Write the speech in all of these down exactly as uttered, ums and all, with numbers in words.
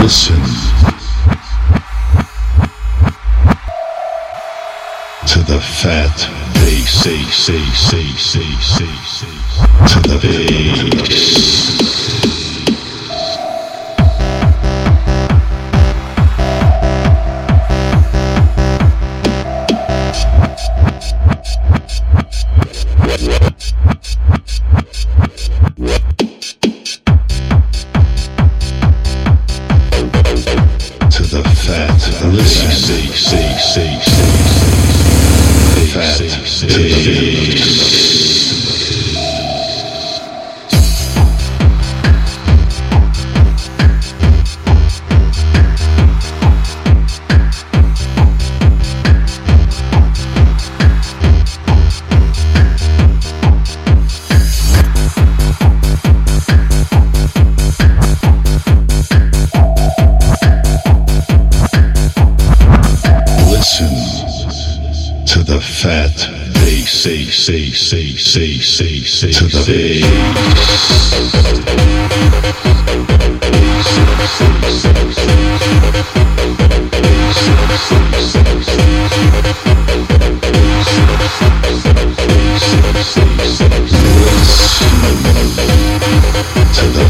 Listen to the fat bass, say, say, say, say, say, say, to the bass. To the fat, listen, say, say, say, say, say, fat bass. To the fat bass, say, say, say, say, say, say, to the to the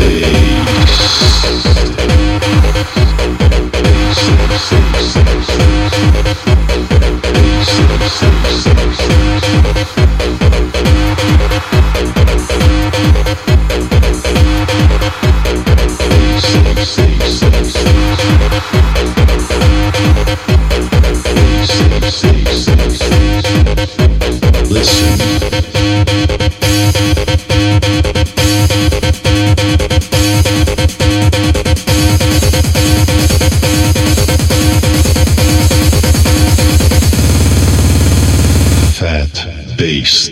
fat bass.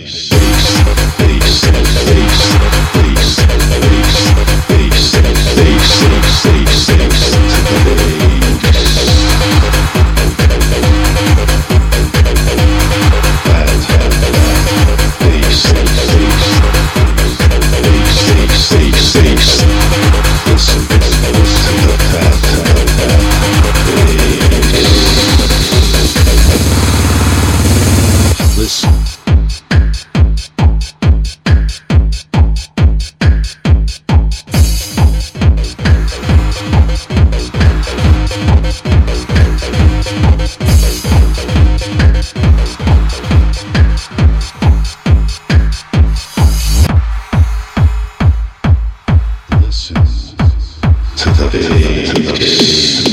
To the bass.